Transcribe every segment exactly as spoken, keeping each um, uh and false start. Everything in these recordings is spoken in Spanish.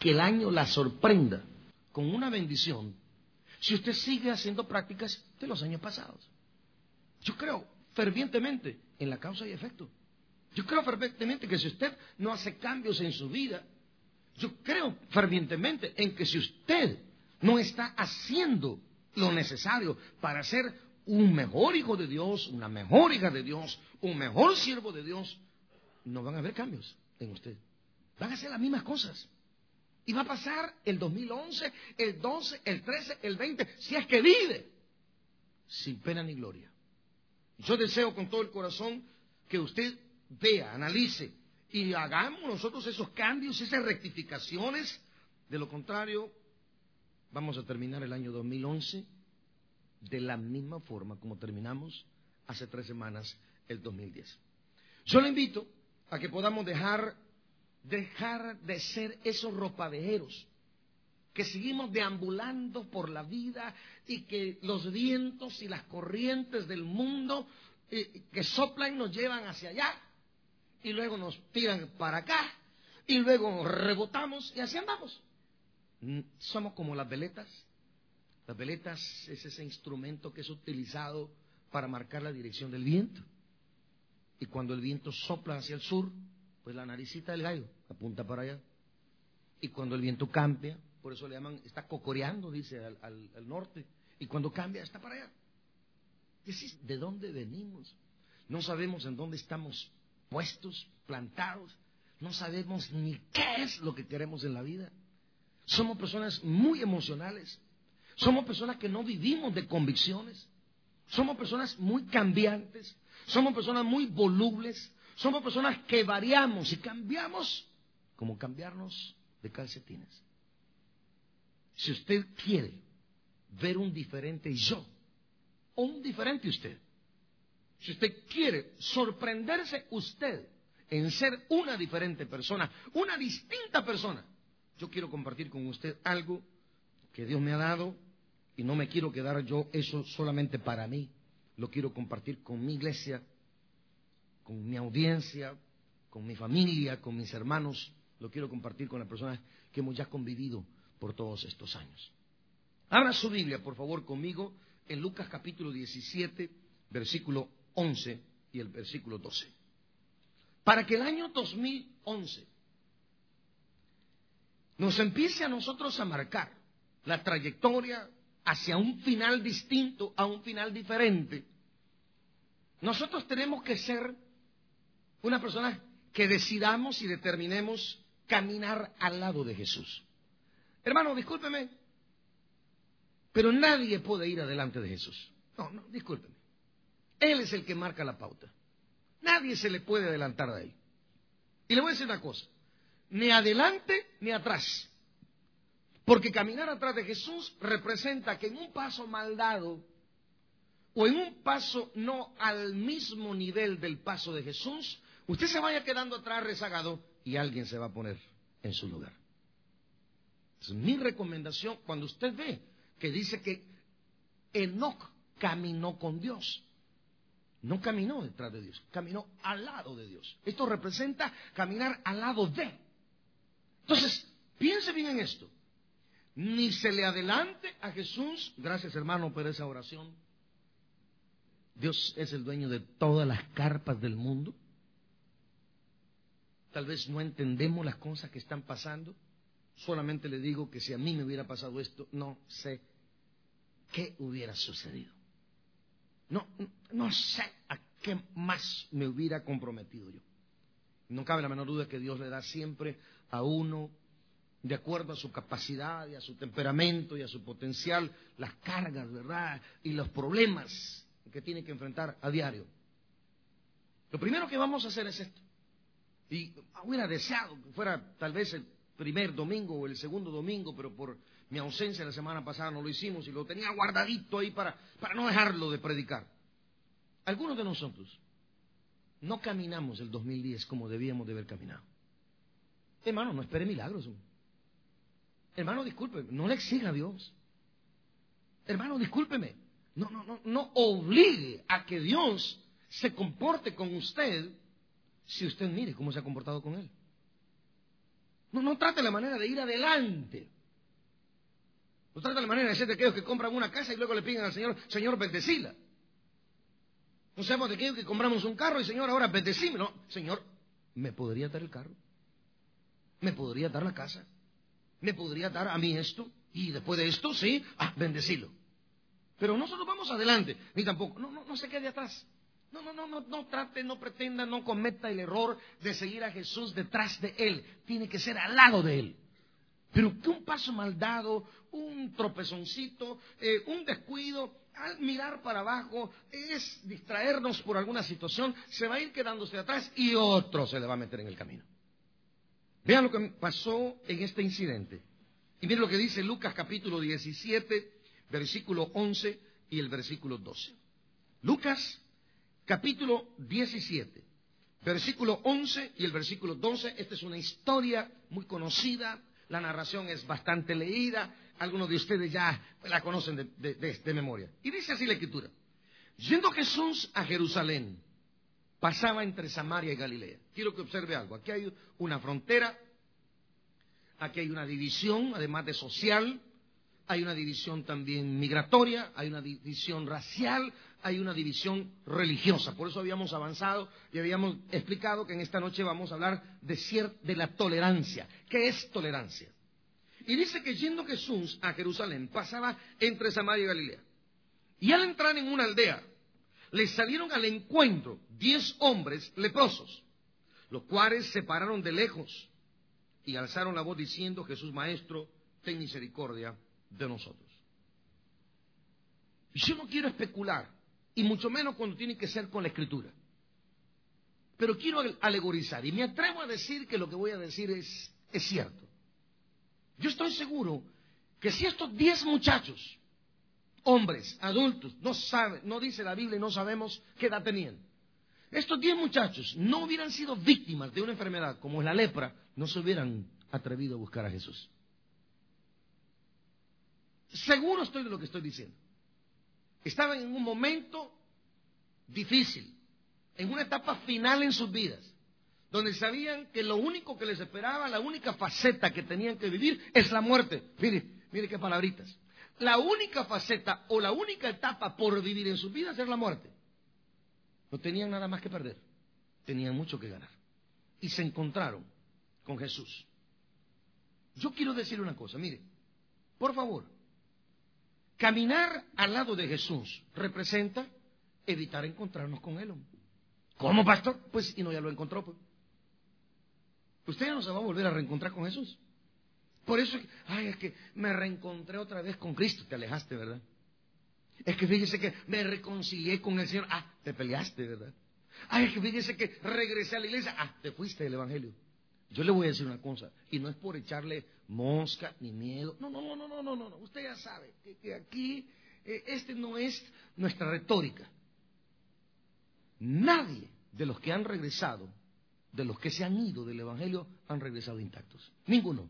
que el año la sorprenda con una bendición si usted sigue haciendo prácticas de los años pasados. Yo creo fervientemente en la causa y efecto. Yo creo fervientemente que si usted no hace cambios en su vida, yo creo fervientemente en que si usted no está haciendo lo necesario para ser un mejor hijo de Dios, una mejor hija de Dios, un mejor siervo de Dios, no van a haber cambios en usted. Van a ser las mismas cosas. Y va a pasar el dos mil once, el doce, el trece, el veinte, si es que vive, sin pena ni gloria. Yo deseo con todo el corazón que usted vea, analice y hagamos nosotros esos cambios, esas rectificaciones. De lo contrario, vamos a terminar el año dos mil once de la misma forma como terminamos hace tres semanas el dos mil diez. Yo le invito a que podamos dejar, dejar de ser esos ropavejeros que seguimos deambulando por la vida y que los vientos y las corrientes del mundo eh, que soplan nos llevan hacia allá y luego nos tiran para acá y luego rebotamos y así andamos. Somos como las veletas. Las veletas es ese instrumento que es utilizado para marcar la dirección del viento. Y cuando el viento sopla hacia el sur, pues la naricita del gallo apunta para allá. Y cuando el viento cambia, por eso le llaman, está cocoreando, dice, al, al, al norte. Y cuando cambia, está para allá. Y así, ¿de dónde venimos? No sabemos en dónde estamos puestos, plantados. No sabemos ni qué es lo que queremos en la vida. Somos personas muy emocionales. Somos personas que no vivimos de convicciones. Somos personas muy cambiantes. Somos personas muy volubles. Somos personas que variamos y cambiamos como cambiarnos de calcetines. Si usted quiere ver un diferente yo o un diferente usted, si usted quiere sorprenderse usted en ser una diferente persona, una distinta persona, yo quiero compartir con usted algo que Dios me ha dado y no me quiero quedar yo eso solamente para mí. Lo quiero compartir con mi iglesia, con mi audiencia, con mi familia, con mis hermanos. Lo quiero compartir con las personas que hemos ya convivido por todos estos años. Abra su Biblia, por favor, conmigo en Lucas capítulo diecisiete, versículo once y el versículo doce. Para que el año dos mil once nos empiece a nosotros a marcar la trayectoria hacia un final distinto, a un final diferente, nosotros tenemos que ser una persona que decidamos y determinemos caminar al lado de Jesús. Hermano, discúlpeme, pero nadie puede ir adelante de Jesús. No, no, discúlpeme. Él es el que marca la pauta. Nadie se le puede adelantar a él. Y le voy a decir una cosa, ni adelante ni atrás. Porque caminar atrás de Jesús representa que en un paso mal dado o en un paso no al mismo nivel del paso de Jesús, usted se vaya quedando atrás rezagado y alguien se va a poner en su lugar. Es mi recomendación cuando usted ve que dice que Enoc caminó con Dios. No caminó detrás de Dios, caminó al lado de Dios. Esto representa caminar al lado de. Entonces, piense bien en esto. Ni se le adelante a Jesús. Gracias, hermano, por esa oración. Dios es el dueño de todas las carpas del mundo. Tal vez no entendemos las cosas que están pasando. Solamente le digo que si a mí me hubiera pasado esto, no sé qué hubiera sucedido. No, no sé a qué más me hubiera comprometido yo. No cabe la menor duda que Dios le da siempre a uno, de acuerdo a su capacidad y a su temperamento y a su potencial, las cargas, ¿verdad? Y los problemas que tiene que enfrentar a diario. Lo primero que vamos a hacer es esto. Y hubiera deseado que fuera tal vez el primer domingo o el segundo domingo, pero por mi ausencia la semana pasada no lo hicimos y lo tenía guardadito ahí para, para no dejarlo de predicar. Algunos de nosotros no caminamos el dos mil diez como debíamos de haber caminado. Hermano, no espere milagros. Hermano, disculpe, no le exija a Dios. Hermano, discúlpeme, no, no, no, no obligue a que Dios se comporte con usted si usted mire cómo se ha comportado con Él. No, no trate la manera de ir adelante. No trate la manera de ser de aquellos que compran una casa y luego le piden al Señor, Señor, bendecila. No seamos de aquellos que compramos un carro y Señor, ahora bendecime. No, Señor, ¿me podría dar el carro? ¿Me podría dar la casa? ¿Me podría dar a mí esto? Y después de esto, sí, ah, bendecilo. Pero nosotros vamos adelante, ni tampoco, no, no, no se quede atrás. No, no, no, no, no trate, no pretenda, no cometa el error de seguir a Jesús detrás de Él. Tiene que ser al lado de Él. Pero que un paso mal dado, un tropezoncito, eh, un descuido, al mirar para abajo, es distraernos por alguna situación, se va a ir quedándose atrás y otro se le va a meter en el camino. Vean lo que pasó en este incidente. Y miren lo que dice Lucas capítulo diecisiete, versículo once y el versículo doce. Lucas capítulo diecisiete, versículo once y el versículo doce. Esta es una historia muy conocida. La narración es bastante leída. Algunos de ustedes ya la conocen de, de, de, de memoria. Y dice así la Escritura. Yendo Jesús a Jerusalén, pasaba entre Samaria y Galilea. Quiero que observe algo. Aquí hay una frontera, aquí hay una división, además de social, hay una división también migratoria, hay una división racial, hay una división religiosa. Por eso habíamos avanzado y habíamos explicado que en esta noche vamos a hablar de, cier- de la tolerancia. ¿Qué es tolerancia? Y dice que yendo Jesús a Jerusalén, pasaba entre Samaria y Galilea. Y al entrar en una aldea, le salieron al encuentro diez hombres leprosos, los cuales se pararon de lejos y alzaron la voz diciendo: Jesús Maestro, ten misericordia de nosotros. Y yo no quiero especular, y mucho menos cuando tiene que ser con la Escritura. Pero quiero alegorizar, y me atrevo a decir que lo que voy a decir es, es cierto. Yo estoy seguro que si estos diez muchachos, hombres, adultos, no saben, no dice la Biblia y no sabemos qué edad tenían, estos diez muchachos no hubieran sido víctimas de una enfermedad como es la lepra, no se hubieran atrevido a buscar a Jesús. Seguro estoy de lo que estoy diciendo. Estaban en un momento difícil, en una etapa final en sus vidas, donde sabían que lo único que les esperaba, la única faceta que tenían que vivir es la muerte. Mire, mire qué palabritas. La única faceta o la única etapa por vivir en sus vidas es la muerte. No tenían nada más que perder, tenían mucho que ganar. Y se encontraron con Jesús. Yo quiero decir una cosa, mire, por favor, caminar al lado de Jesús representa evitar encontrarnos con Él. ¿Cómo, pastor? Pues, y no, ya lo encontró, pues. Usted ya no se va a volver a reencontrar con Jesús. Por eso, ay, es que me reencontré otra vez con Cristo. Te alejaste, ¿verdad? Es que fíjese que me reconcilié con el Señor. Ah, te peleaste, ¿verdad? Ay, es que fíjese que regresé a la iglesia. Ah, te fuiste del Evangelio. Yo le voy a decir una cosa, y no es por echarle mosca ni miedo. No, no, no, no, no, no, no. Usted ya sabe que, que aquí, eh, este no es nuestra retórica. Nadie de los que han regresado, de los que se han ido del Evangelio, han regresado intactos. Ninguno.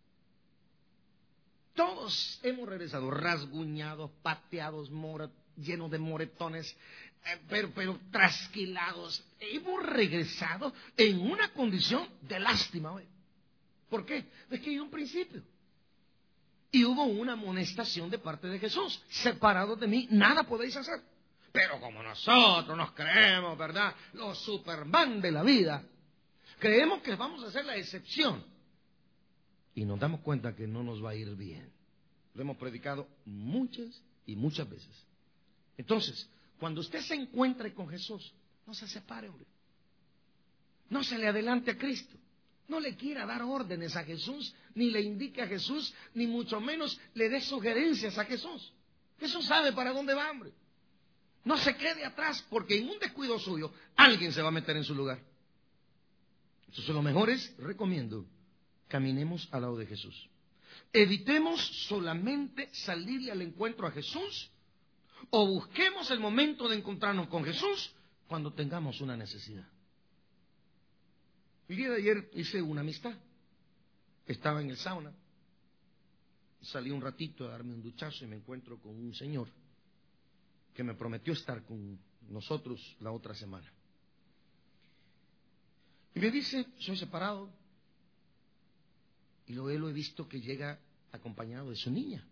Todos hemos regresado rasguñados, pateados, mora, llenos de moretones, eh, pero, pero trasquilados. Hemos regresado en una condición de lástima. ¿Ve? ¿Por qué? Es que hay un principio. Y hubo una amonestación de parte de Jesús. Separados de mí, nada podéis hacer. Pero como nosotros nos creemos, ¿verdad?, los Superman de la vida, creemos que vamos a hacer la excepción. Y nos damos cuenta que no nos va a ir bien. Lo hemos predicado muchas y muchas veces. Entonces, cuando usted se encuentre con Jesús, no se separe, hombre. No se le adelante a Cristo. No le quiera dar órdenes a Jesús, ni le indique a Jesús, ni mucho menos le dé sugerencias a Jesús. Jesús sabe para dónde va, hombre. No se quede atrás, porque en un descuido suyo, alguien se va a meter en su lugar. Entonces, lo mejor es, recomiendo, caminemos al lado de Jesús. Evitemos solamente salirle al encuentro a Jesús, o busquemos el momento de encontrarnos con Jesús cuando tengamos una necesidad. El día de ayer hice una amistad. Estaba en el sauna. Salí un ratito a darme un duchazo y me encuentro con un señor que me prometió estar con nosotros la otra semana. Y me dice, soy separado, Y luego lo he visto que llega acompañado de su niña.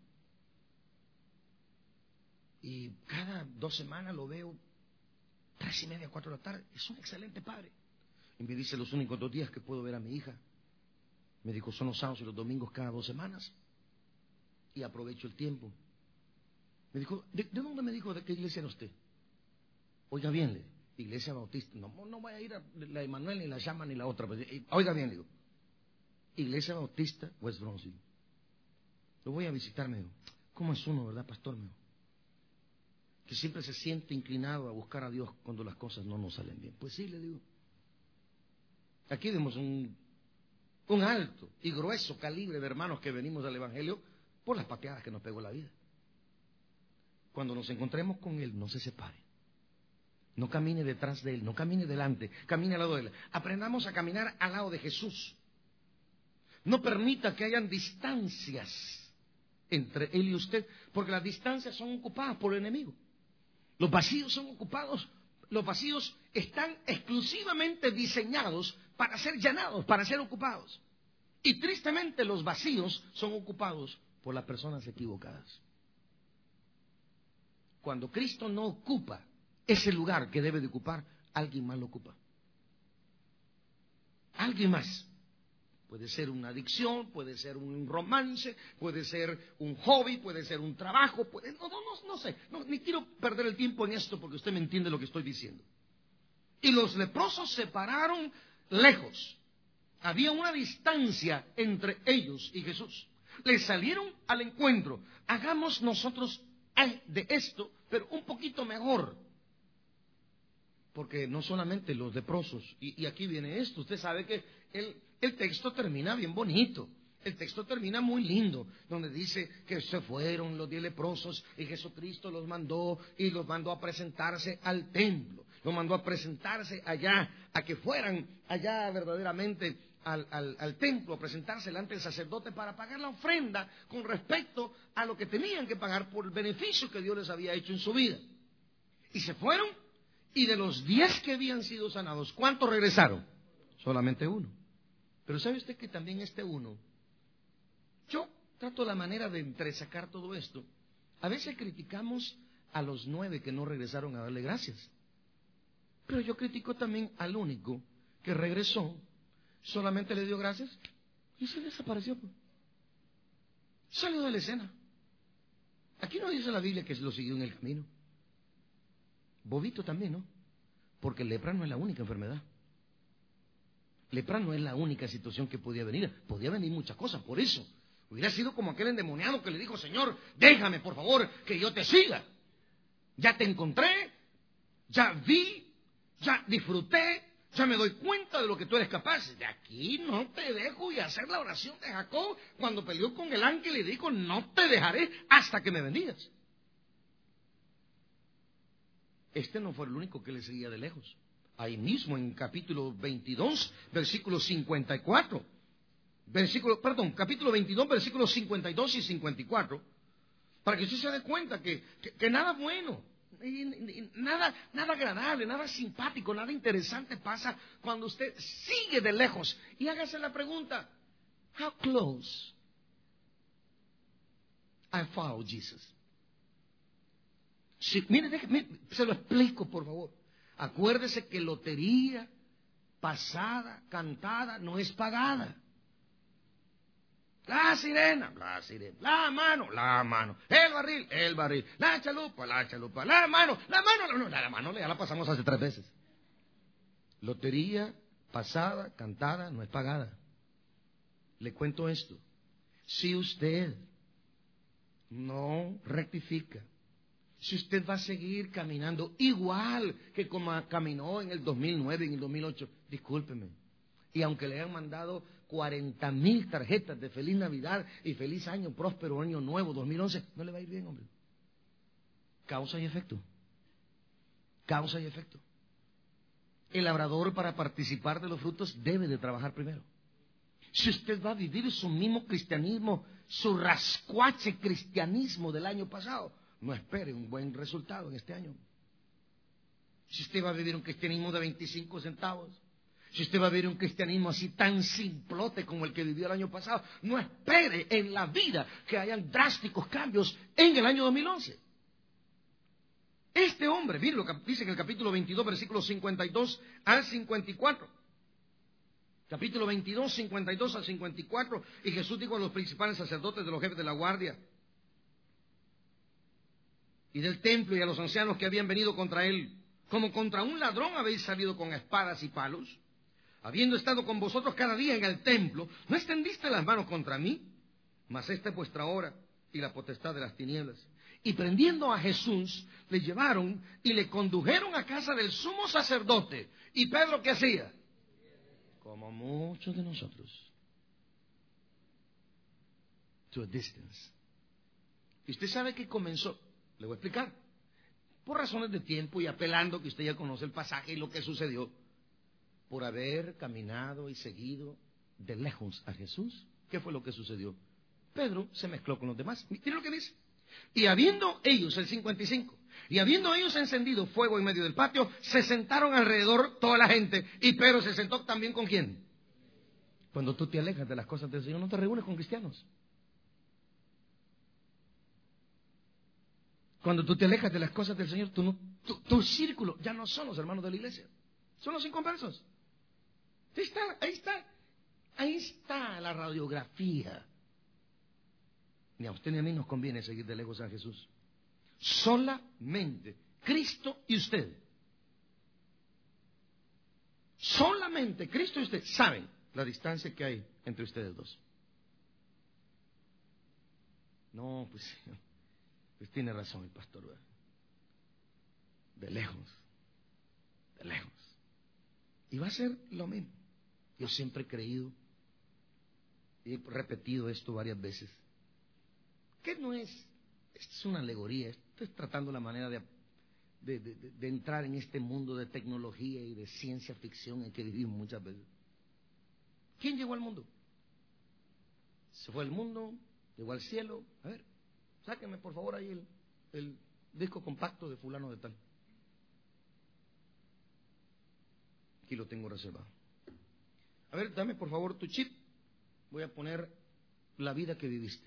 Y cada dos semanas lo veo, tres y media, cuatro de la tarde. Es un excelente padre. Y me dice, los únicos dos días que puedo ver a mi hija, me dijo, son los sábados y los domingos cada dos semanas. Y aprovecho el tiempo. Me dijo, ¿de, de dónde me dijo? ¿De qué iglesia era usted? Oiga bien, le iglesia bautista. No, no voy a ir a la Emanuel, ni la Llama, ni la otra. Oiga bien, le digo. Iglesia Bautista, West Bronxville. Lo voy a visitar, me dijo. ¿Cómo es uno, verdad, pastor? Me dijo. Que siempre se siente inclinado a buscar a Dios cuando las cosas no nos salen bien. Pues sí, le digo. Aquí vemos un, un alto y grueso calibre de hermanos que venimos al Evangelio por las pateadas que nos pegó la vida. Cuando nos encontremos con Él, no se separe. No camine detrás de Él, no camine delante, camine al lado de Él. Aprendamos a caminar al lado de Jesús. No permita que hayan distancias entre Él y usted, porque las distancias son ocupadas por el enemigo. Los vacíos son ocupados, los vacíos están exclusivamente diseñados para ser llenados, para ser ocupados. Y tristemente los vacíos son ocupados por las personas equivocadas. Cuando Cristo no ocupa ese lugar que debe de ocupar, alguien más lo ocupa. Alguien más. Puede ser una adicción, puede ser un romance, puede ser un hobby, puede ser un trabajo, puede, no, no, no, no sé, no, ni quiero perder el tiempo en esto porque usted me entiende lo que estoy diciendo. Y los leprosos se pararon lejos. Había una distancia entre ellos y Jesús. Les salieron al encuentro. Hagamos nosotros de esto, pero un poquito mejor. Porque no solamente los leprosos, y, y aquí viene esto, usted sabe que el, el texto termina bien bonito, el texto termina muy lindo, donde dice que se fueron los diez leprosos y Jesucristo los mandó y los mandó a presentarse al templo, los mandó a presentarse allá, a que fueran allá verdaderamente al, al, al templo, a presentarse delante del sacerdote para pagar la ofrenda con respecto a lo que tenían que pagar por el beneficio que Dios les había hecho en su vida. Y se fueron. Y de los diez que habían sido sanados, ¿cuántos regresaron? Solamente uno. Pero ¿sabe usted que también este uno? Yo trato la manera de entresacar todo esto. A veces criticamos a los nueve que no regresaron a darle gracias. Pero yo critico también al único que regresó, solamente le dio gracias y se desapareció. Salió de la escena. Aquí no dice la Biblia que lo siguió en el camino. Bobito también, ¿no? Porque lepra no es la única enfermedad. Lepra no es la única situación que podía venir. Podía venir muchas cosas, por eso. Hubiera sido como aquel endemoniado que le dijo, Señor, déjame por favor que yo te siga. Ya te encontré, ya vi, ya disfruté, ya me doy cuenta de lo que tú eres capaz. De aquí no te dejo, y hacer la oración de Jacob cuando peleó con el ángel y dijo, no te dejaré hasta que me bendigas. Este no fue el único que le seguía de lejos. Ahí mismo en capítulo veintidós, versículo cincuenta y cuatro. Versículo, perdón, capítulo veintidós, versículos cincuenta y dos y cincuenta y cuatro. Para que usted se dé cuenta que, que, que nada bueno, nada, nada agradable, nada simpático, nada interesante pasa cuando usted sigue de lejos. Y hágase la pregunta, how close I follow Jesus? Sí, mire, déjeme, se lo explico, por favor. Acuérdese que lotería pasada, cantada, no es pagada. La sirena, la sirena, la mano, la mano, el barril, el barril, la chalupa, la chalupa, la mano, la mano, no, la, la mano, ya la pasamos hace tres veces. Lotería pasada, cantada, no es pagada. Le cuento esto. Si usted no rectifica, si usted va a seguir caminando igual que como caminó en el dos mil nueve, en el dos mil ocho, discúlpeme. Y aunque le hayan mandado cuarenta mil tarjetas de Feliz Navidad y Feliz Año Próspero Año Nuevo dos mil once, no le va a ir bien, hombre. Causa y efecto. Causa y efecto. El labrador, para participar de los frutos, debe de trabajar primero. Si usted va a vivir su mismo cristianismo, su rascuache cristianismo del año pasado, no espere un buen resultado en este año. Si usted va a vivir un cristianismo de veinticinco centavos, Si usted va a ver un cristianismo así tan simplote como el que vivió el año pasado, no espere en la vida que hayan drásticos cambios en el año dos mil once. Este hombre, miren lo que dice en el capítulo veintidós, versículos cincuenta y dos al cincuenta y cuatro. Capítulo veintidós, cincuenta y dos al cincuenta y cuatro. Y Jesús dijo a los principales sacerdotes, de los jefes de la guardia y del templo, y a los ancianos que habían venido contra él: como contra un ladrón habéis salido con espadas y palos, habiendo estado con vosotros cada día en el templo, ¿no extendiste las manos contra mí? Mas esta es vuestra hora y la potestad de las tinieblas. Y prendiendo a Jesús, le llevaron y le condujeron a casa del sumo sacerdote. ¿Y Pedro qué hacía? Como muchos de nosotros. To a distance. Y usted sabe que comenzó, le voy a explicar, por razones de tiempo y apelando que usted ya conoce el pasaje y lo que sucedió, por haber caminado y seguido de lejos a Jesús. ¿Qué fue lo que sucedió? Pedro se mezcló con los demás. Mira lo que dice. Y habiendo ellos, el cincuenta y cinco, y habiendo ellos encendido fuego en medio del patio, se sentaron alrededor toda la gente. Y Pedro se sentó también ¿con quién? Cuando tú te alejas de las cosas del Señor, no te reúnes con cristianos. Cuando tú te alejas de las cosas del Señor, tú no, tu, tu círculo ya no son los hermanos de la iglesia, son los inconversos. Ahí está, ahí está, ahí está la radiografía. Ni a usted ni a mí nos conviene seguir de lejos a Jesús. Solamente Cristo y usted. Solamente Cristo y usted saben la distancia que hay entre ustedes dos. No, pues, pues tiene razón el pastor, ¿verdad? De lejos, de lejos. Y va a ser lo mismo. Yo siempre he creído, y he repetido esto varias veces, que no es, esto es una alegoría, esto es tratando la manera de, de, de, de entrar en este mundo de tecnología y de ciencia ficción en que vivimos muchas veces. ¿Quién llegó al mundo? Se fue al mundo, llegó al cielo. A ver, sáquenme por favor ahí el, el disco compacto de fulano de tal. Aquí lo tengo reservado. A ver, dame por favor tu chip. Voy a poner la vida que viviste.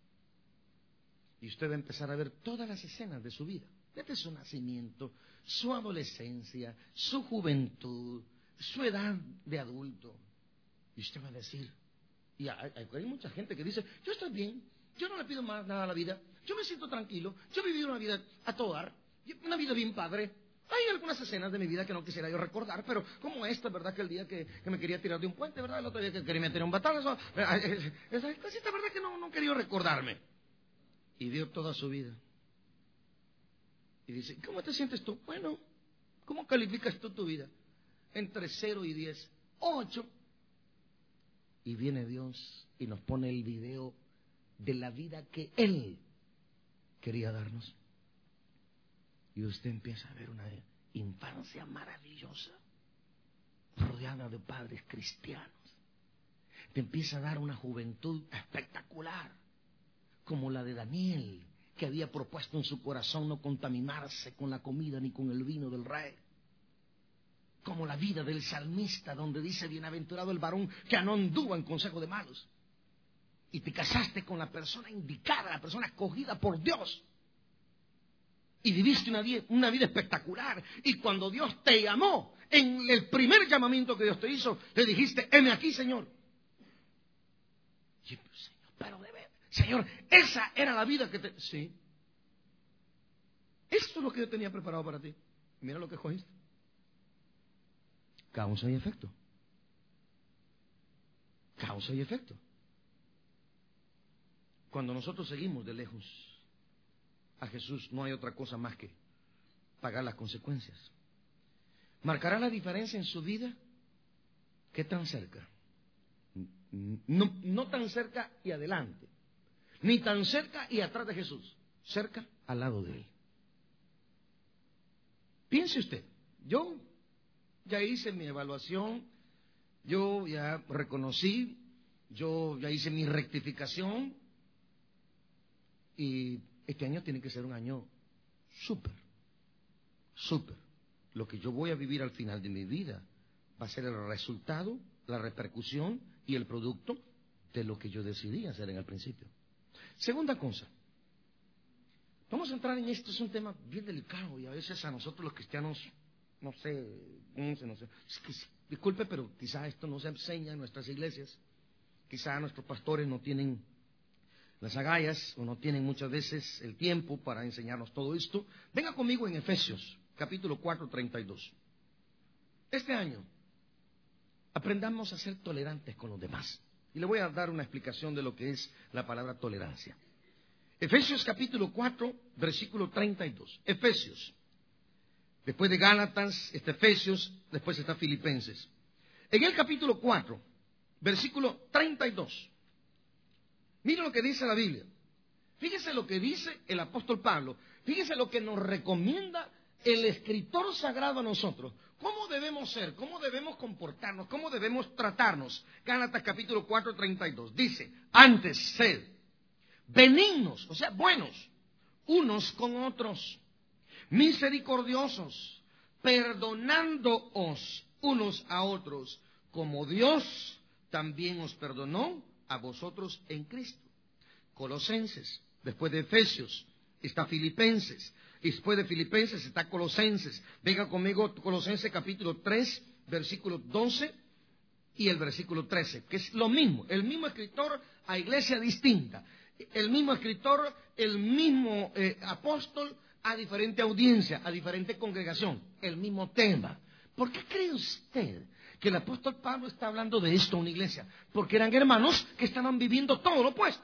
Y usted va a empezar a ver todas las escenas de su vida, desde su nacimiento, su adolescencia, su juventud, su edad de adulto. Y usted va a decir, y hay, hay mucha gente que dice, yo estoy bien, yo no le pido más nada a la vida, yo me siento tranquilo, yo he vivido una vida a todo dar, una vida bien padre. Hay algunas escenas de mi vida que no quisiera yo recordar, pero como esta, ¿verdad? Que el día que, que me quería tirar de un puente, ¿verdad? El otro día que quería meter un batazo, esa cosita, ¿verdad? Que no, no quería recordarme. Y dio toda su vida. Y dice, ¿cómo te sientes tú? Bueno, ¿cómo calificas tú tu vida? Entre cero y diez, ocho. Y viene Dios y nos pone el video de la vida que Él quería darnos. Y usted empieza a ver una infancia maravillosa, rodeada de padres cristianos. Te empieza a dar una juventud espectacular, como la de Daniel, que había propuesto en su corazón no contaminarse con la comida ni con el vino del rey. Como la vida del salmista, donde dice, bienaventurado el varón que no anduvo en consejo de malos. Y te casaste con la persona indicada, la persona escogida por Dios. Y viviste una vida, una vida espectacular. Y cuando Dios te llamó, en el primer llamamiento que Dios te hizo, le dijiste, heme aquí, Señor. Y, pues, Señor, pero de ver, Señor, esa era la vida que te... Sí. Esto es lo que yo tenía preparado para ti. Mira lo que escogiste. Causa y efecto. Causa y efecto. Cuando nosotros seguimos de lejos a Jesús, no hay otra cosa más que pagar las consecuencias. ¿Marcará la diferencia en su vida? ¿Qué tan cerca? No, no tan cerca y adelante, ni tan cerca y atrás de Jesús, cerca al lado de Él. Piense usted, yo ya hice mi evaluación, yo ya reconocí, yo ya hice mi rectificación y este año tiene que ser un año súper, súper. Lo que yo voy a vivir al final de mi vida va a ser el resultado, la repercusión y el producto de lo que yo decidí hacer en el principio. Segunda cosa, vamos a entrar en esto, es un tema bien delicado y a veces a nosotros los cristianos, no sé, no sé, no sé, es que, disculpe, pero quizá esto no se enseña en nuestras iglesias, quizá nuestros pastores no tienen las agallas o no tienen muchas veces el tiempo para enseñarnos todo esto. Venga conmigo en Efesios, capítulo cuatro, treinta y dos. Este año, aprendamos a ser tolerantes con los demás. Y le voy a dar una explicación de lo que es la palabra tolerancia. Efesios capítulo cuatro, versículo treinta y dos. Efesios. Después de Gálatas, está Efesios, después está Filipenses. En el capítulo cuatro, versículo treinta y dos. Mire lo que dice la Biblia. Fíjese lo que dice el apóstol Pablo. Fíjese lo que nos recomienda el escritor sagrado a nosotros. ¿Cómo debemos ser? ¿Cómo debemos comportarnos? ¿Cómo debemos tratarnos? Gálatas capítulo cuatro, treinta y dos. Dice, antes sed benignos, o sea, buenos, unos con otros, misericordiosos, perdonándoos unos a otros, como Dios también os perdonó a vosotros en Cristo. Colosenses, después de Efesios, está Filipenses, y después de Filipenses está Colosenses. Venga conmigo, Colosenses capítulo tres, versículo doce y el versículo trece, que es lo mismo, el mismo escritor a iglesia distinta, el mismo escritor, el mismo eh, apóstol a diferente audiencia, a diferente congregación, el mismo tema. ¿Por qué cree usted que el apóstol Pablo está hablando de esto a una iglesia? Porque eran hermanos que estaban viviendo todo lo opuesto.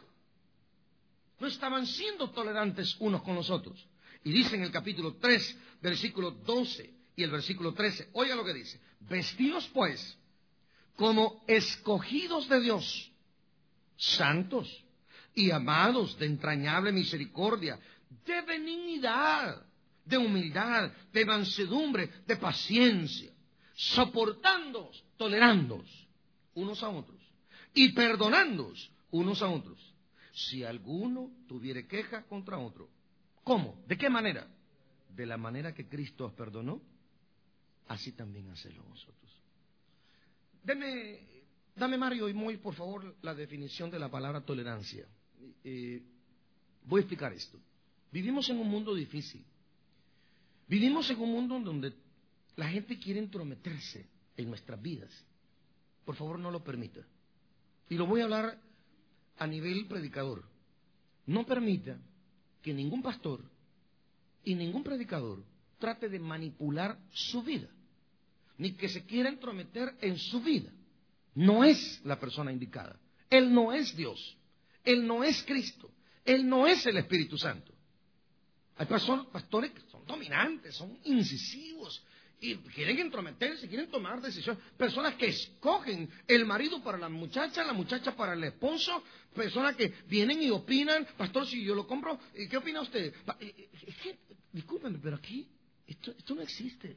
No estaban siendo tolerantes unos con los otros. Y dice en el capítulo tres, versículo doce y el versículo trece, oiga lo que dice: vestidos pues como escogidos de Dios, santos y amados de entrañable misericordia, de benignidad, de humildad, de mansedumbre, de paciencia, soportándoos, tolerándoos unos a otros y perdonándoos unos a otros, si alguno tuviere queja contra otro. ¿Cómo? ¿De qué manera? De la manera que Cristo os perdonó, así también hacedlo vosotros. Deme, dame Mario y Moy, por favor, la definición de la palabra tolerancia. Eh, voy a explicar esto. Vivimos en un mundo difícil. Vivimos en un mundo donde la gente quiere entrometerse en nuestras vidas. Por favor, no lo permita. Y lo voy a hablar a nivel predicador. No permita que ningún pastor y ningún predicador trate de manipular su vida, ni que se quiera entrometer en su vida. No es la persona indicada. Él no es Dios. Él no es Cristo. Él no es el Espíritu Santo. Hay pastores que son dominantes, son incisivos y quieren entrometerse, quieren tomar decisiones. Personas que escogen el marido para la muchacha, la muchacha para el esposo. Personas que vienen y opinan: pastor, si yo lo compro, ¿qué opina usted? Es que, discúlpenme, pero aquí esto, esto no existe.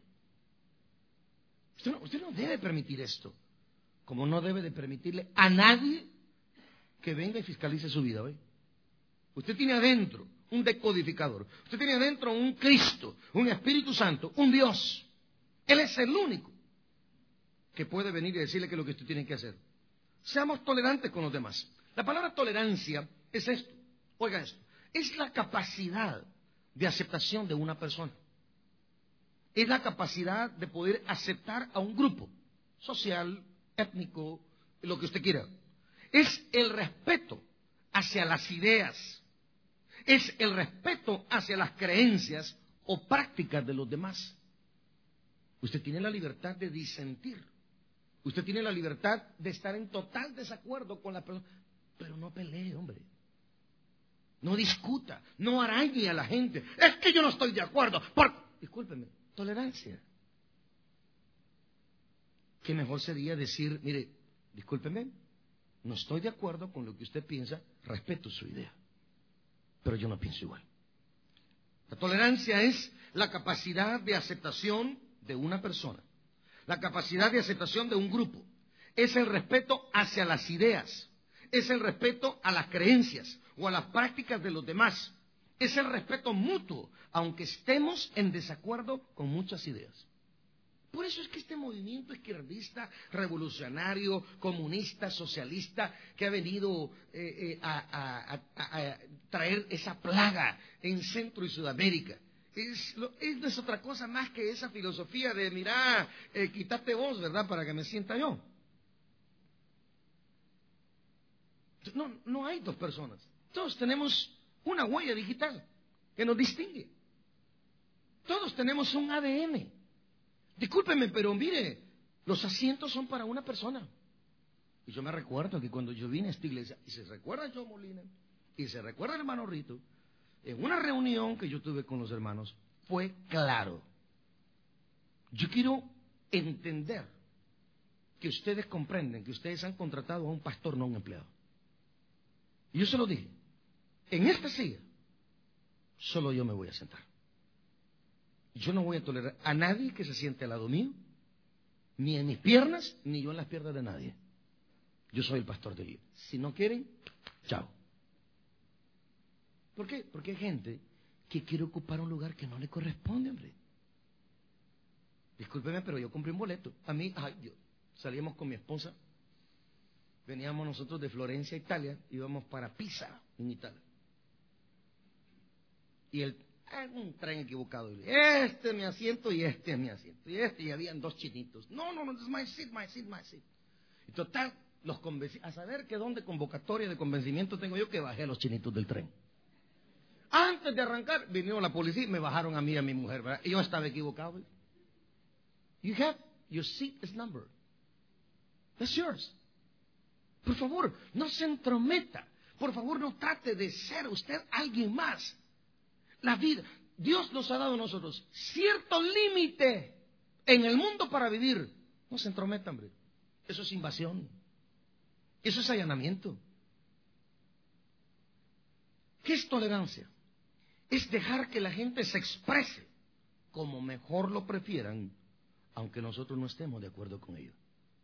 Usted no, usted no debe permitir esto, como no debe de permitirle a nadie que venga y fiscalice su vida hoy. Usted tiene adentro un decodificador. Usted tiene adentro un Cristo, un Espíritu Santo, un Dios. Él es el único que puede venir y decirle qué es lo que usted tiene que hacer. Seamos tolerantes con los demás. La palabra tolerancia es esto. Oiga esto. Es la capacidad de aceptación de una persona. Es la capacidad de poder aceptar a un grupo social, étnico, lo que usted quiera. Es el respeto hacia las ideas. Es el respeto hacia las creencias o prácticas de los demás. Usted tiene la libertad de disentir. Usted tiene la libertad de estar en total desacuerdo con la persona. Pero no pelee, hombre. No discuta. No arañe a la gente. Es que yo no estoy de acuerdo. Por... Discúlpeme. Tolerancia. ¿Qué mejor sería decir: mire, discúlpeme, no estoy de acuerdo con lo que usted piensa, respeto su idea, pero yo no pienso igual? La tolerancia es la capacidad de aceptación de una persona, la capacidad de aceptación de un grupo. Es el respeto hacia las ideas, es el respeto a las creencias o a las prácticas de los demás. Es el respeto mutuo, aunque estemos en desacuerdo con muchas ideas. Por eso es que este movimiento izquierdista, revolucionario, comunista, socialista, que ha venido eh, eh, a, a, a, a traer esa plaga en Centro y Sudamérica, es, lo, es, no es otra cosa más que esa filosofía de, mira, eh, quítate vos, ¿verdad?, para que me sienta yo. No, no hay dos personas. Todos tenemos una huella digital que nos distingue. Todos tenemos un A D N. Discúlpeme, pero mire, los asientos son para una persona. Y yo me recuerdo que cuando yo vine a esta iglesia, y se recuerda Joe Molina, y se recuerda el hermano Rito, en una reunión que yo tuve con los hermanos, fue claro. Yo quiero entender que ustedes comprenden que ustedes han contratado a un pastor, no a un empleado. Y yo se lo dije, en esta silla, solo yo me voy a sentar. Yo no voy a tolerar a nadie que se siente al lado mío, ni en mis piernas, ni yo en las piernas de nadie. Yo soy el pastor de Dios. Si no quieren, chao. ¿Por qué? Porque hay gente que quiere ocupar un lugar que no le corresponde, hombre. Discúlpeme, pero yo compré un boleto. A mí, ay Dios, salíamos con mi esposa, veníamos nosotros de Florencia, Italia, íbamos para Pisa, en Italia. Y el un tren equivocado. Este es mi asiento y este es mi asiento. Y este, y habían dos chinitos. No, no, no, es my seat, my seat, my seat. Y total, los convencí, a saber que dónde convocatoria de convencimiento tengo yo, que bajé a los chinitos del tren. Antes de arrancar, vino la policía y me bajaron a mí y a mi mujer, ¿verdad? Y yo estaba equivocado. You have your seat is numbered. That's yours. Por favor, no se entrometa. Por favor, no trate de ser usted alguien más. La vida, Dios nos ha dado a nosotros cierto límite en el mundo para vivir. No se entrometa, hombre. Eso es invasión. Eso es allanamiento. ¿Qué es tolerancia? Es dejar que la gente se exprese como mejor lo prefieran, aunque nosotros no estemos de acuerdo con ello.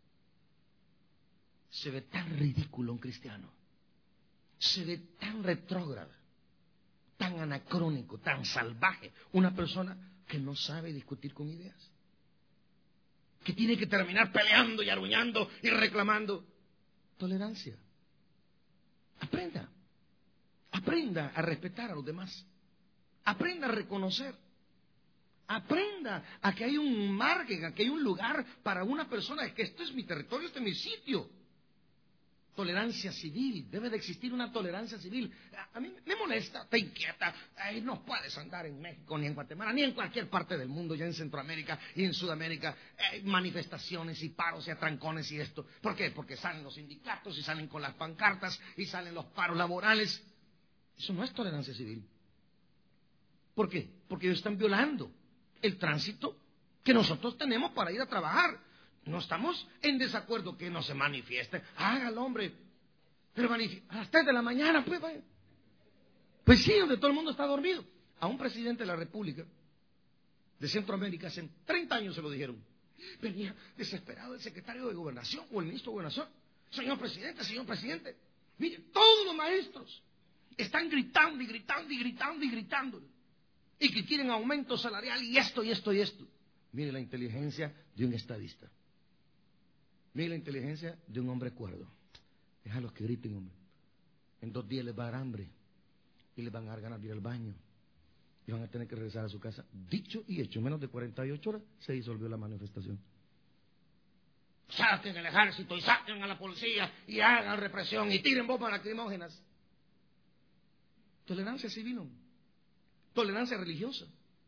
Se ve tan ridículo un cristiano. Se ve tan retrógrado, tan anacrónico, tan salvaje, una persona que no sabe discutir con ideas, que tiene que terminar peleando y aruñando y reclamando. Tolerancia. Aprenda, aprenda a respetar a los demás, aprenda a reconocer, aprenda a que hay un margen, a que hay un lugar para una persona, es que esto es mi territorio, este es mi sitio. Tolerancia civil, debe de existir una tolerancia civil. A, a mí me molesta, te inquieta, ay, no puedes andar en México, ni en Guatemala, ni en cualquier parte del mundo, ya en Centroamérica y en Sudamérica, eh, manifestaciones y paros y atrancones y esto. ¿Por qué? Porque salen los sindicatos y salen con las pancartas y salen los paros laborales. Eso no es tolerancia civil. ¿Por qué? Porque ellos están violando el tránsito que nosotros tenemos para ir a trabajar. No estamos en desacuerdo que no se manifieste. Hágalo, hombre. Pero manifieste a las tres de la mañana, pues vaya. Pues sí, donde todo el mundo está dormido. A un presidente de la República de Centroamérica hace treinta años se lo dijeron. Venía desesperado el secretario de Gobernación o el ministro de Gobernación. Señor presidente, señor presidente. Mire, todos los maestros están gritando y gritando y gritando y gritando. Y que quieren aumento salarial y esto y esto y esto. Mire la inteligencia de un estadista. Mire la inteligencia de un hombre cuerdo. Déjalos que griten, hombre. En dos días les va a dar hambre y les van a dar ganas de ir al baño y van a tener que regresar a su casa. Dicho y hecho, menos de cuarenta y ocho horas se disolvió la manifestación. Saquen el ejército y saquen a la policía y hagan represión y tiren bombas lacrimógenas. Tolerancia civil, hombre. Tolerancia religiosa.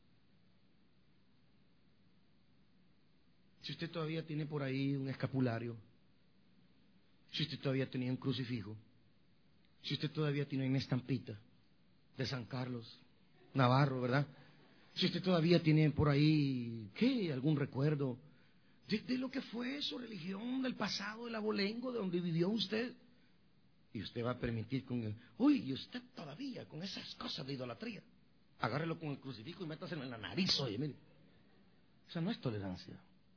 Si usted todavía tiene por ahí un escapulario, si usted todavía tenía un crucifijo, si usted todavía tiene una estampita de San Carlos Navarro, ¿verdad? Si usted todavía tiene por ahí, ¿qué? Algún recuerdo de, de lo que fue su religión, del pasado, del abolengo, de donde vivió usted. Y usted va a permitir con el, uy, y usted todavía con esas cosas de idolatría. Agárrelo con el crucifijo y métaselo en la nariz, oye, mire. Esa no es tolerancia.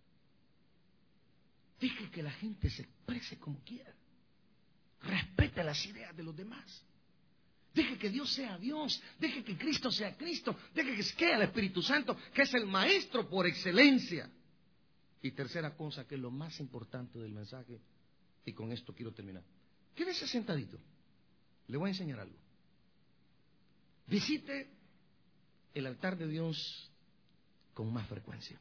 Deje que la gente se exprese como quiera. Respete las ideas de los demás. Deje que Dios sea Dios. Deje que Cristo sea Cristo. Deje que sea el Espíritu Santo, que es el Maestro por excelencia. Y tercera cosa, que es lo más importante del mensaje, y con esto quiero terminar. Quédese sentadito. Le voy a enseñar algo. Visite el altar de Dios con más frecuencia.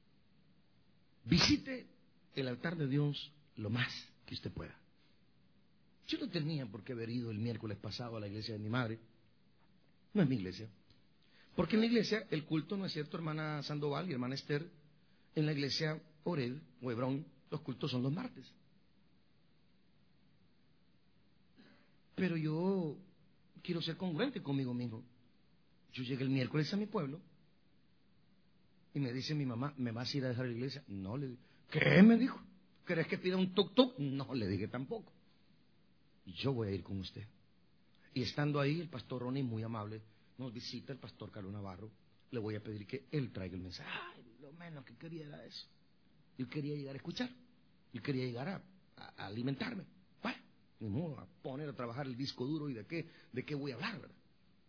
Visite el altar de Dios lo más que usted pueda. Yo no tenía por qué haber ido el miércoles pasado a la iglesia de mi madre. No es mi iglesia. Porque en la iglesia el culto, ¿no es cierto, hermana Sandoval y hermana Esther? En la iglesia Orel o Hebrón, los cultos son los martes. Pero yo quiero ser congruente conmigo mismo. Yo llegué el miércoles a mi pueblo y me dice mi mamá, ¿me vas a ir a dejar a la iglesia? No, le dije. ¿Qué? Me dijo. ¿Querés que pida un tuk-tuk? No, le dije tampoco. Yo voy a ir con usted. Y estando ahí, el pastor Ronnie, muy amable, nos visita el pastor Carlos Navarro. Le voy a pedir que él traiga el mensaje. Ay, lo menos que quería era eso. Yo quería llegar a escuchar. Yo quería llegar a, a, a alimentarme. Bueno, ni modo a poner a trabajar el disco duro y de qué, de qué voy a hablar, ¿verdad?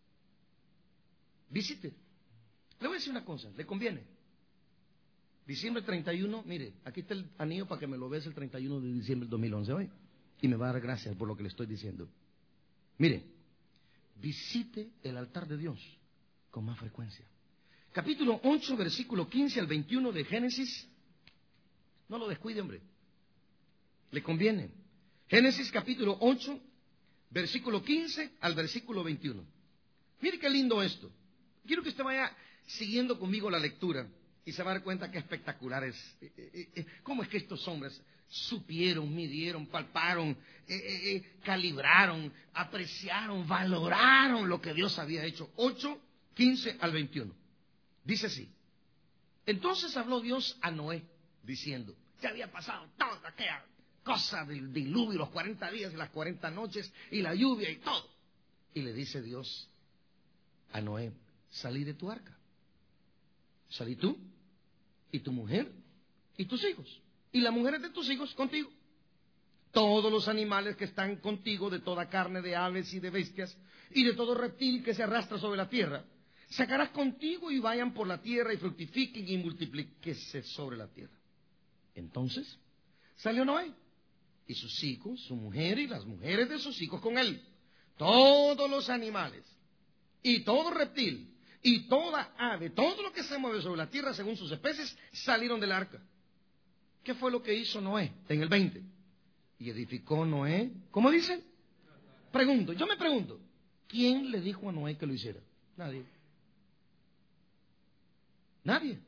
Visite. Le voy a decir una cosa, le conviene. Diciembre treinta y uno, mire, aquí está el anillo para que me lo veas el treinta y uno de diciembre del dos mil once hoy. Y me va a dar gracias por lo que le estoy diciendo. Mire, visite el altar de Dios con más frecuencia. Capítulo ocho, versículo quince al veintiuno de Génesis. No lo descuide, hombre. Le conviene. Génesis capítulo ocho, versículo quince al versículo veintiuno. Mire qué lindo esto. Quiero que usted vaya siguiendo conmigo la lectura y se va a dar cuenta qué espectacular es. Eh, eh, eh, ¿Cómo es que estos hombres supieron, midieron, palparon, eh, eh, eh, calibraron, apreciaron, valoraron lo que Dios había hecho? ocho, quince al veintiuno. Dice así. Entonces habló Dios a Noé, diciendo, ya había pasado toda aquella cosa del diluvio, los cuarenta días y las cuarenta noches, y la lluvia y todo. Y le dice Dios a Noé, salí de tu arca. Salí tú, y tu mujer, y tus hijos, y las mujeres de tus hijos contigo. Todos los animales que están contigo, de toda carne, de aves y de bestias, y de todo reptil que se arrastra sobre la tierra, sacarás contigo y vayan por la tierra y fructifiquen y multiplíquese sobre la tierra. Entonces salió Noé, y sus hijos, su mujer y las mujeres de sus hijos con él. Todos los animales, y todo reptil, y toda ave, todo lo que se mueve sobre la tierra según sus especies, salieron del arca. ¿Qué fue lo que hizo Noé? En el veinte. Y edificó Noé, ¿cómo dice? Pregunto, yo me pregunto, ¿quién le dijo a Noé que lo hiciera? Nadie. Nadie.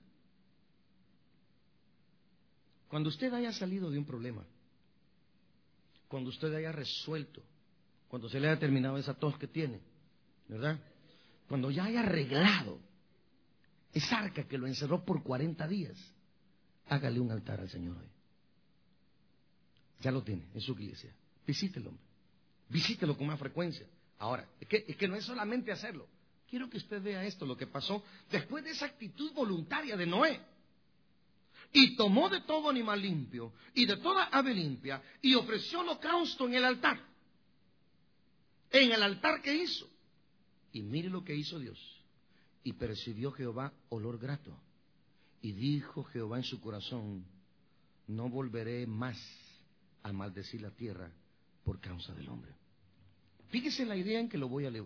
Cuando usted haya salido de un problema, cuando usted haya resuelto, cuando se le haya terminado esa tos que tiene, ¿verdad? Cuando ya haya arreglado esa arca que lo encerró por cuarenta días, hágale un altar al Señor hoy. Ya lo tiene en su iglesia. Visítelo, hombre. Visítelo con más frecuencia. Ahora, es que, es que no es solamente hacerlo. Quiero que usted vea esto, lo que pasó después de esa actitud voluntaria de Noé. Y tomó de todo animal limpio y de toda ave limpia y ofreció holocausto en el altar. En el altar que hizo. Y mire lo que hizo Dios. Y percibió Jehová olor grato. Y dijo Jehová en su corazón, no volveré más a maldecir la tierra por causa del hombre. Fíjese en la idea en que lo voy a leer.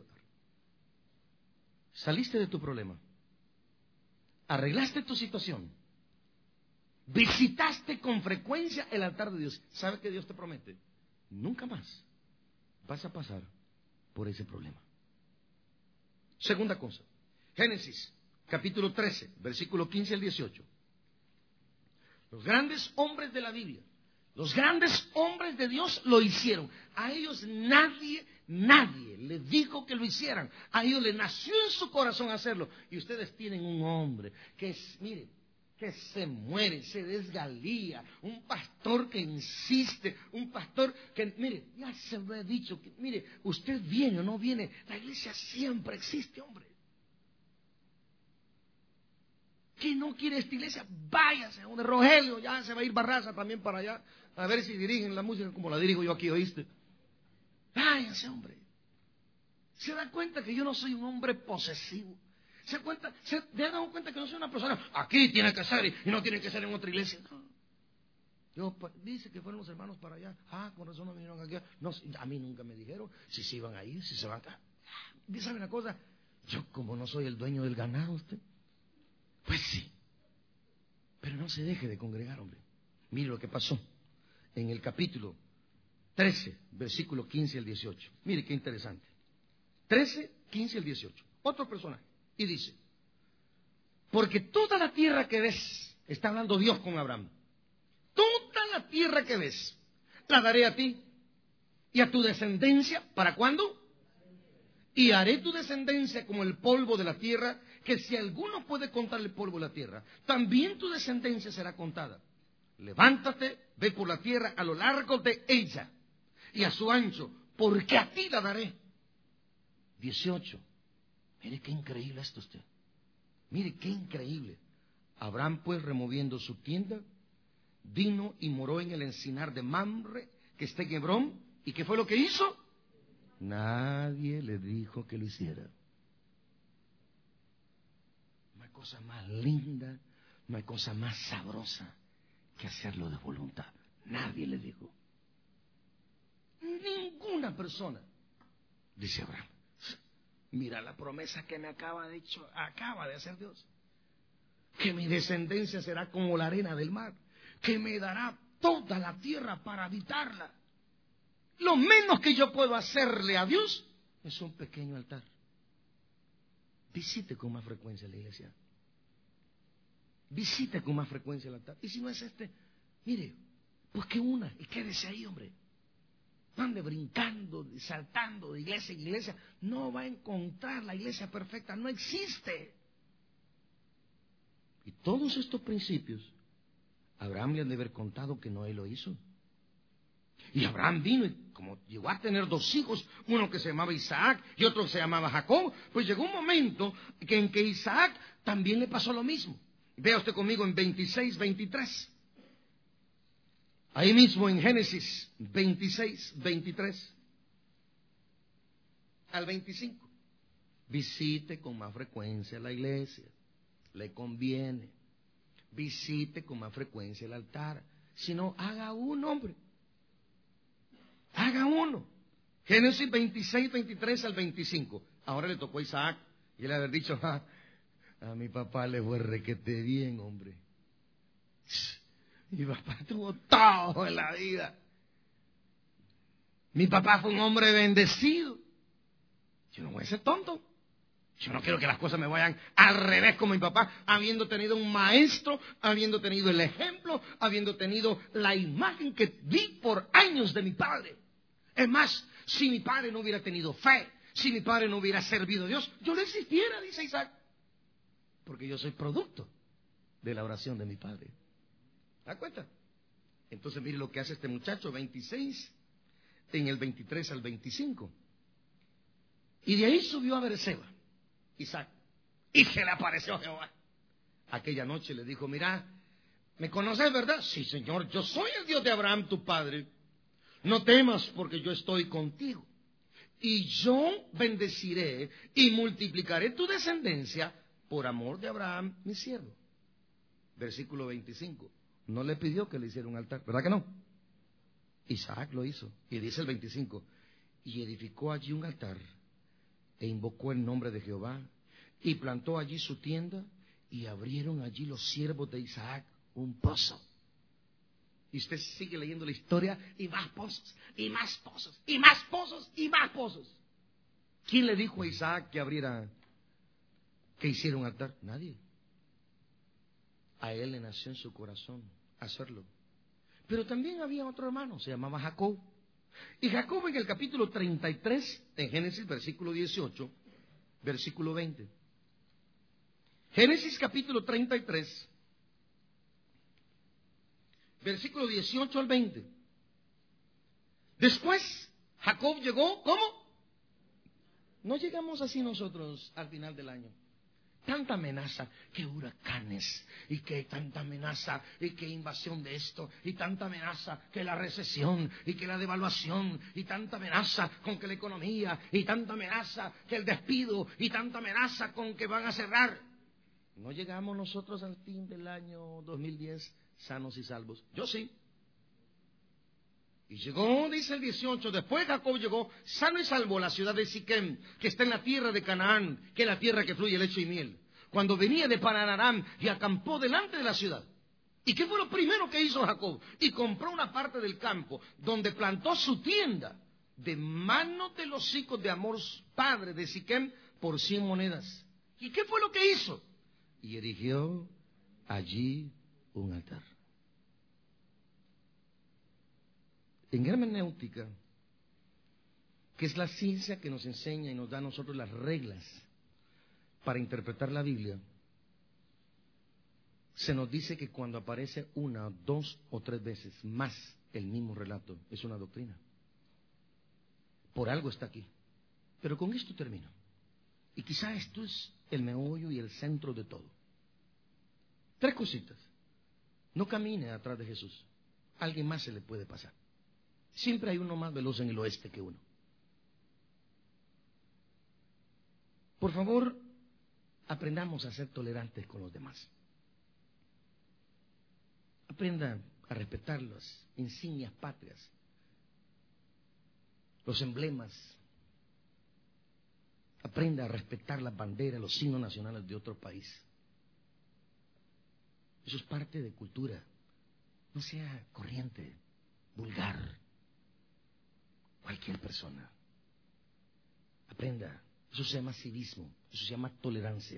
Saliste de tu problema. Arreglaste tu situación. Visitaste con frecuencia el altar de Dios. ¿Sabe qué Dios te promete? Nunca más vas a pasar por ese problema. Segunda cosa. Génesis, capítulo trece, versículo quince al dieciocho. Los grandes hombres de la Biblia, los grandes hombres de Dios lo hicieron. A ellos nadie, nadie les dijo que lo hicieran. A ellos les nació en su corazón hacerlo. Y ustedes tienen un hombre que es, mire, que se muere, se desgalía, un pastor que insiste, un pastor que, mire, ya se lo he dicho, que, mire, usted viene o no viene, la iglesia siempre existe, hombre. ¿Quién no quiere esta iglesia? Váyase, donde Rogelio, ya se va a ir Barraza también para allá, a ver si dirigen la música como la dirijo yo aquí, ¿oíste? Váyase, hombre. ¿Se da cuenta que yo no soy un hombre posesivo? ¿Se, cuenta, se, ¿Se dan cuenta que no soy una persona, aquí tiene que ser y no tiene que ser en otra iglesia? No. Yo, dice que fueron los hermanos para allá. Ah, con razón no vinieron aquí. No, a mí nunca me dijeron si se iban a ir, si se van a... ¿Sabe una cosa? Yo como no soy el dueño del ganado, usted. Pues sí. Pero no se deje de congregar, hombre. Mire lo que pasó en el capítulo trece, versículo quince al dieciocho. Mire qué interesante. trece, quince al dieciocho. Otro personaje. Y dice, porque toda la tierra que ves, está hablando Dios con Abraham, toda la tierra que ves, la daré a ti y a tu descendencia. ¿Para cuándo? Y haré tu descendencia como el polvo de la tierra, que si alguno puede contar el polvo de la tierra, también tu descendencia será contada. Levántate, ve por la tierra a lo largo de ella y a su ancho, porque a ti la daré. dieciocho. Mire qué increíble esto usted. Mire qué increíble. Abraham, pues, removiendo su tienda, vino y moró en el encinar de Mamre, que está en Hebrón. ¿Y qué fue lo que hizo? Nadie le dijo que lo hiciera. No hay cosa más linda, no hay cosa más sabrosa que hacerlo de voluntad. Nadie le dijo. Ninguna persona. Dice Abraham, mira la promesa que me acaba de, hecho, acaba de hacer Dios. Que mi descendencia será como la arena del mar. Que me dará toda la tierra para habitarla. Lo menos que yo puedo hacerle a Dios es un pequeño altar. Visite con más frecuencia la iglesia. Visite con más frecuencia el altar. Y si no es este, mire, pues que una y quédese ahí, hombre. No ande brincando, saltando de iglesia en iglesia. No va a encontrar la iglesia perfecta, no existe. Y todos estos principios, Abraham le han de haber contado que Noé lo hizo. Y Abraham vino y como llegó a tener dos hijos, uno que se llamaba Isaac y otro que se llamaba Jacob, pues llegó un momento que en que Isaac también le pasó lo mismo. Vea usted conmigo en veintiséis, veintitrés. Ahí mismo en Génesis veintiséis, veintitrés al veinticinco. Visite con más frecuencia la iglesia. Le conviene. Visite con más frecuencia el altar. Si no, haga uno, hombre. Haga uno. Génesis veintiséis, veintitrés al veinticinco. Ahora le tocó a Isaac. Y él haber dicho, ah, a mi papá le fue requete bien, hombre. Mi papá tuvo todo en la vida. Mi papá fue un hombre bendecido. Yo no voy a ser tonto. Yo no quiero que las cosas me vayan al revés como mi papá, habiendo tenido un maestro, habiendo tenido el ejemplo, habiendo tenido la imagen que vi por años de mi padre. Es más, si mi padre no hubiera tenido fe, si mi padre no hubiera servido a Dios, yo no existiera, dice Isaac. Porque yo soy producto de la oración de mi padre. ¿Se da cuenta? Entonces mire lo que hace este muchacho, veintiséis, en el veintitrés al veinticinco. Y de ahí subió a Beerseba, Isaac, y se le apareció Jehová. Aquella noche le dijo, mira, ¿me conoces, verdad? Sí, Señor, yo soy el Dios de Abraham, tu padre. No temas porque yo estoy contigo. Y yo bendeciré y multiplicaré tu descendencia por amor de Abraham, mi siervo. Versículo veinticinco. No le pidió que le hiciera un altar, ¿verdad que no? Isaac lo hizo. Y dice el veinticinco, y edificó allí un altar, e invocó el nombre de Jehová, y plantó allí su tienda, y abrieron allí los siervos de Isaac un pozo. Y usted sigue leyendo la historia, y más pozos, y más pozos, y más pozos, y más pozos. ¿Quién le dijo a Isaac que abriera, que hiciera un altar? Nadie. A él le nació en su corazón hacerlo. Pero también había otro hermano, se llamaba Jacob. Y Jacob en el capítulo treinta y tres, en Génesis, versículo dieciocho, versículo veinte. Génesis capítulo treinta y tres, versículo dieciocho al veinte. Después, Jacob llegó, ¿cómo? No llegamos así nosotros al final del año. Tanta amenaza, que huracanes, y que tanta amenaza, y que invasión de esto, y tanta amenaza, que la recesión, y que la devaluación, y tanta amenaza con que la economía, y tanta amenaza que el despido, y tanta amenaza con que van a cerrar. ¿No llegamos nosotros al fin del año dos mil diez sanos y salvos? Yo sí. Y llegó, dice el dieciocho, después Jacob llegó sano y salvo a la ciudad de Siquem, que está en la tierra de Canaán, que es la tierra que fluye leche y miel. Cuando venía de Padan-aram y acampó delante de la ciudad. ¿Y qué fue lo primero que hizo Jacob? Y compró una parte del campo, donde plantó su tienda, de mano de los hijos de Hamor, padre de Siquem, por cien monedas. ¿Y qué fue lo que hizo? Y erigió allí un altar. En hermenéutica, que es la ciencia que nos enseña y nos da a nosotros las reglas para interpretar la Biblia, se nos dice que cuando aparece una, dos o tres veces más el mismo relato, es una doctrina. Por algo está aquí. Pero con esto termino. Y quizá esto es el meollo y el centro de todo. Tres cositas. No camine atrás de Jesús. A alguien más se le puede pasar. Siempre hay uno más veloz en el oeste que uno. Por favor, aprendamos a ser tolerantes con los demás. Aprenda a respetar las insignias patrias, los emblemas. Aprenda a respetar las banderas, los signos nacionales de otro país. Eso es parte de cultura. No sea corriente, vulgar. Cualquier persona. Aprenda. Eso se llama civismo. Eso se llama tolerancia.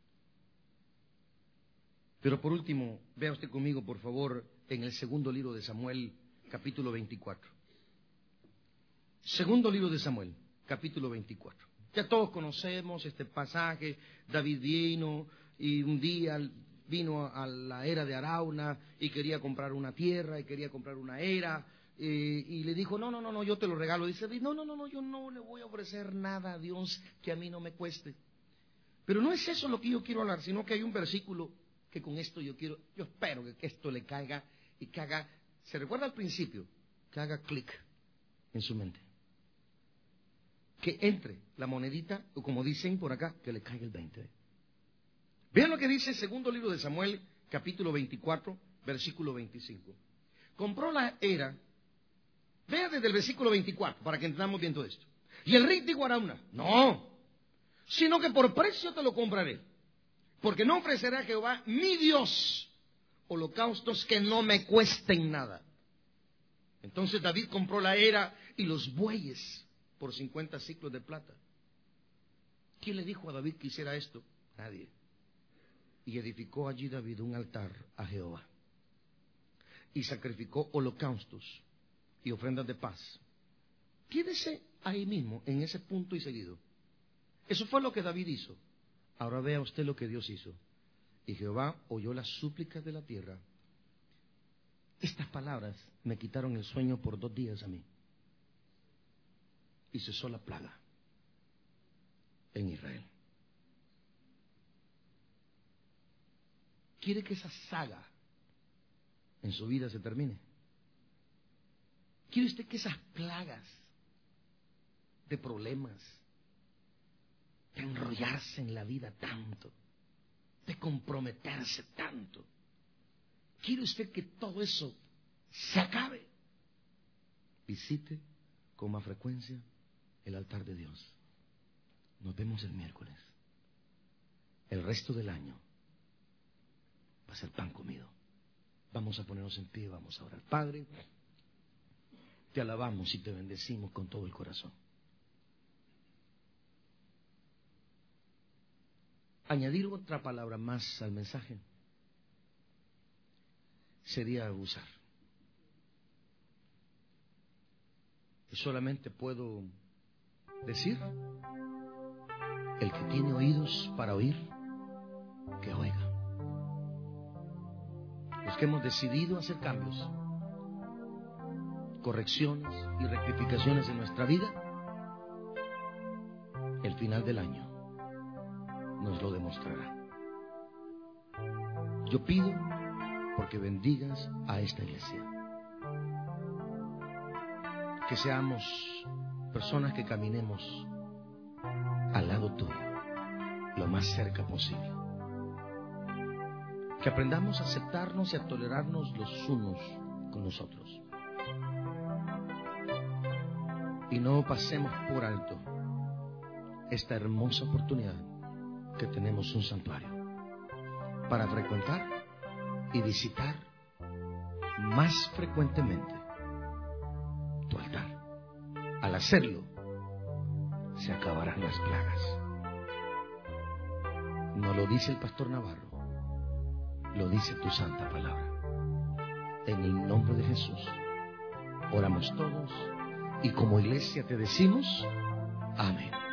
Pero por último, vea usted conmigo, por favor, en el segundo libro de Samuel, capítulo veinticuatro. Segundo libro de Samuel, capítulo veinticuatro. Ya todos conocemos este pasaje. David vino y un día vino a la era de Arauna y quería comprar una tierra y quería comprar una era. Eh, y le dijo, no, no, no, no, yo te lo regalo. Dice, no, no, no, no, yo no le voy a ofrecer nada a Dios que a mí no me cueste. Pero no es eso lo que yo quiero hablar, sino que hay un versículo que con esto yo quiero, yo espero que, que esto le caiga y que haga, se recuerda al principio, que haga clic en su mente. Que entre la monedita, o como dicen por acá, que le caiga el veinte. Vean lo que dice el segundo libro de Samuel, capítulo veinticuatro, versículo veinticinco. Compró la era. Vea desde el versículo veinticuatro, para que entendamos bien todo esto. Y el rey dijo a Arauna, no, sino que por precio te lo compraré, porque no ofrecerá a Jehová, mi Dios, holocaustos que no me cuesten nada. Entonces David compró la era y los bueyes por cincuenta siclos de plata. ¿Quién le dijo a David que hiciera esto? Nadie. Y edificó allí David un altar a Jehová. Y sacrificó holocaustos y ofrendas de paz. Quédese ahí mismo, en ese punto y seguido. Eso fue lo que David hizo. Ahora vea usted lo que Dios hizo. Y Jehová oyó las súplicas de la tierra. Estas palabras me quitaron el sueño por dos días a mí. Y cesó la plaga en Israel. ¿Quiere que esa saga en su vida se termine? ¿Quiere usted que esas plagas de problemas, de enrollarse en la vida tanto, de comprometerse tanto, quiere usted que todo eso se acabe? Visite con más frecuencia el altar de Dios. Nos vemos el miércoles. El resto del año va a ser pan comido. Vamos a ponernos en pie, vamos a orar. Padre, te alabamos y te bendecimos con todo el corazón. Añadir otra palabra más al mensaje sería abusar. Y solamente puedo decir, el que tiene oídos para oír, que oiga. Los que hemos decidido hacer cambios, correcciones y rectificaciones en nuestra vida, el final del año nos lo demostrará. Yo pido porque bendigas a esta iglesia, que seamos personas que caminemos al lado tuyo lo más cerca posible, que aprendamos a aceptarnos y a tolerarnos los unos con los otros, y no pasemos por alto esta hermosa oportunidad que tenemos un santuario para frecuentar y visitar más frecuentemente tu altar. Al hacerlo, se acabarán las plagas. No lo dice el pastor Navarro, lo dice tu santa palabra. En el nombre de Jesús, oramos todos y como iglesia te decimos, amén.